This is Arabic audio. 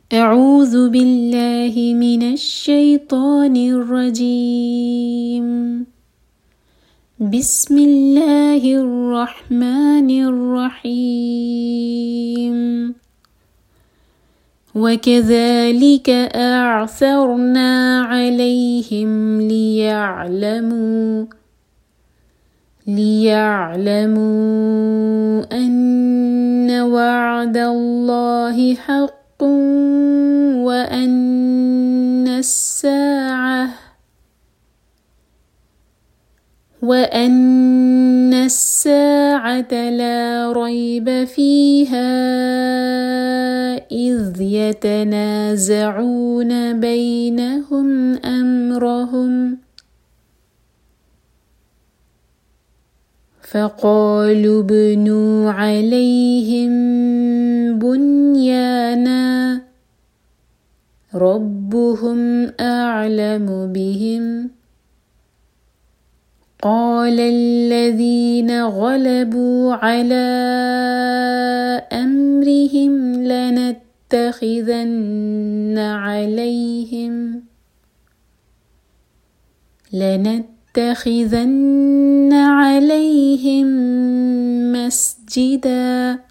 أعوذ بالله من الشيطان الرجيم. بسم الله الرحمن الرحيم. وكذلك أعثرنا عليهم ليعلموا أن وعد الله حق وأن الساعة لا ريب فيها إذ يتنازعون بينهم أمرهم فقالوا ابنوا عليهم بنيانا ربهم أعلم بهم. قال الذين غلبوا على أمرهم لنتخذن عليهم مسجدا